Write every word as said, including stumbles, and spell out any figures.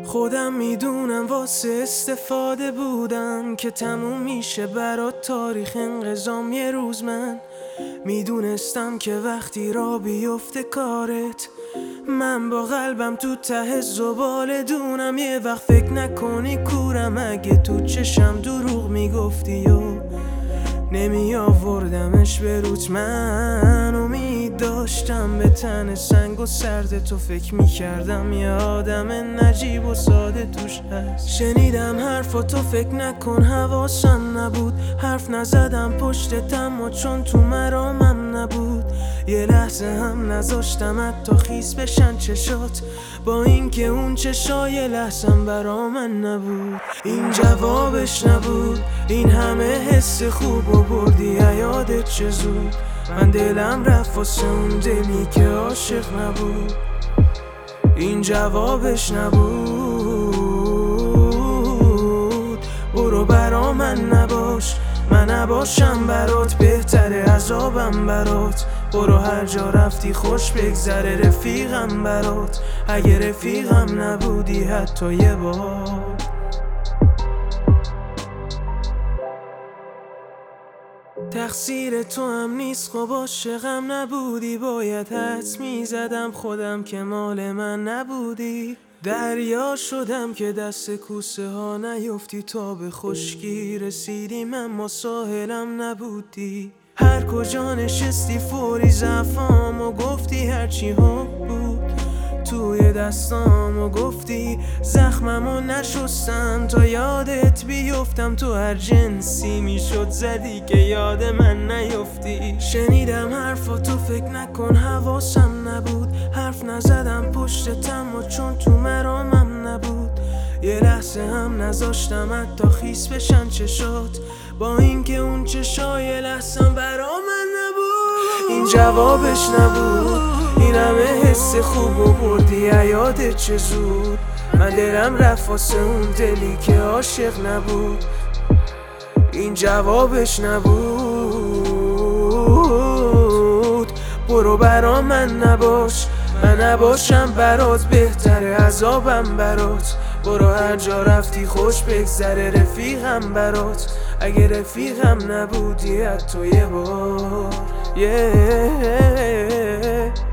خودم میدونم واسه استفاده بودم که تموم میشه برات تاریخ انقضام یه روز. من میدونستم که وقتی را بیفته کارت، من با قلبم تو ته زباله دونم. یه وقت فکر نکنی کورم اگه تو چشم دروغ میگفتی و نمی آوردمش به روت. من امید داشتم به تن سنگ و سرد تو، فکر میکردم یه آدم نجیب و ساده توش هست. شنیدم حرفا تو فکر نکن حواسم نبود، حرف نزدم پشتتم و چون تو مرامم نبود. یه لحظه هم نذاشتم حتی خیس بشن چشات، با اینکه اون چشای لحظم برا من نبود. این جوابش نبود، این همه حس خوب و بردی یادت چه زود. من دلم رفت واسه اون دلی که عاشق نبود. این جوابش نبود. برو برا من نباش، من نباشم برات بهتره عذابم برات. برو هر جا رفتی خوش بگذره رفیقم برات، اگه رفیقم نبودی حتی یه بار. تقصیر تو هم نیست خب عاشقم نبودی، باید حدس میزدم خودم که مال من نبودی. دریا شدم که دست کوسه ها نیفتی، تا به خشکی رسیدیم اما ساحلم نبودی. هر کجا نشستی فوری ضعفام و گفتی هرچی ها بود توی دستام و گفتی زخممو نشستم تا یادت بیفتم. تو هر جنسی میشد زدی که یاد من نیفتی. شنیدم حرفا تو فکر نکن حواسم نبود، حرف نزدم پشتتم و چون تو مرامم نبود. یه لحظه هم نذاشتم حتی خیس بشن چشات، با اینکه اون چشای لحظم برا من نبود. این جوابش نبود، این همه حس خوب و بردی یادت چه زود. من دلم رفت واسه اون دلی که عاشق نبود. این جوابش نبود. برو برا من نباش، من نباشم برات بهتره عذابم برات. برو هر جا رفتی خوش بگذره رفیقم برات، اگه رفیقم نبودی حتی یه بار. yeah.